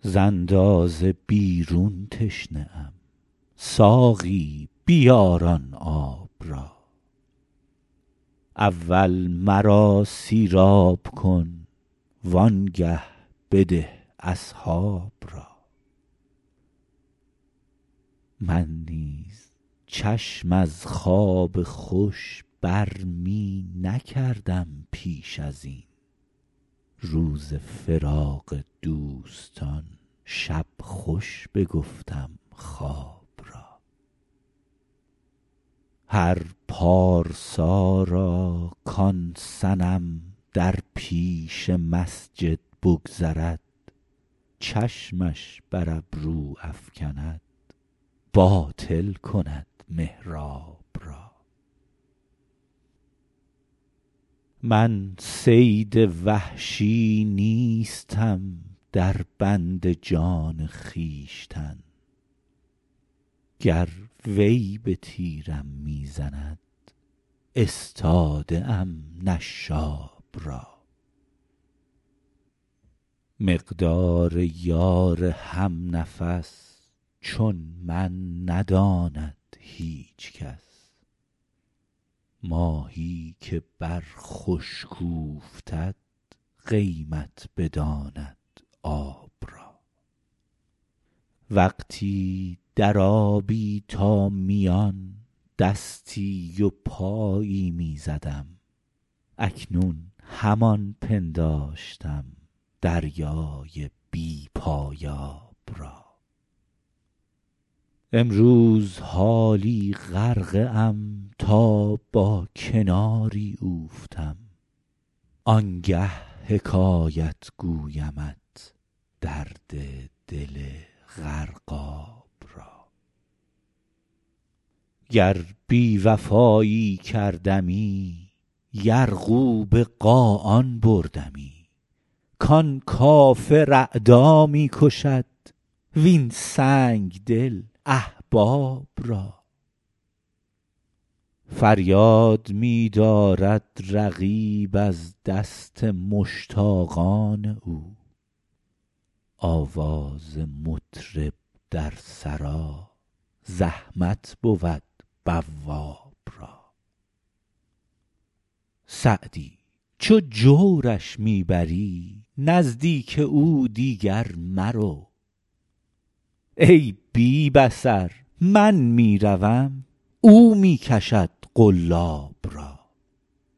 ز اندازه بیرون تشنه ام، ساقی بیار آن آب را. اول مرا سیراب کن وانگه بده اصحاب را. من نیز چشم از خواب خوش بر می نکردم پیش از این، روز فراق دوستان شب خوش بگفتم خواب را. هر پارسا را کان صنم در پیش مسجد بگذرد، چشمش بر ابرو افکند باطل کند محراب را. من صید وحشی نیستم در بند جان خویشتن، گر وی به تیرم می زند استاده ام نشاب را. مقدار یار هم نفس چون من نداند هیچ کس، ماهی که بر خشک اوفتد قیمت بداند آب را. وقتی در آبی تا میان دستی و پایی می زدم، اکنون همان پنداشتم دریای بی پایاب را. امروز حالی غرقه ام تا با کناری اوفتم، آنگه حکایت گویمت درد دل غرقاب را. گر بی وفایی کردمی یرغو به قاآن بردمی، کان کافر اعدا می کشد وین سنگ دل احباب را. فریاد می دارد رقیب از دست مشتاقان او، آواز مطرب در سرا زحمت بود بواب را. سعدی چو جورش می بری نزدیک او دیگر مرو، ای بی بصر من می روم او می کشد قلاب را.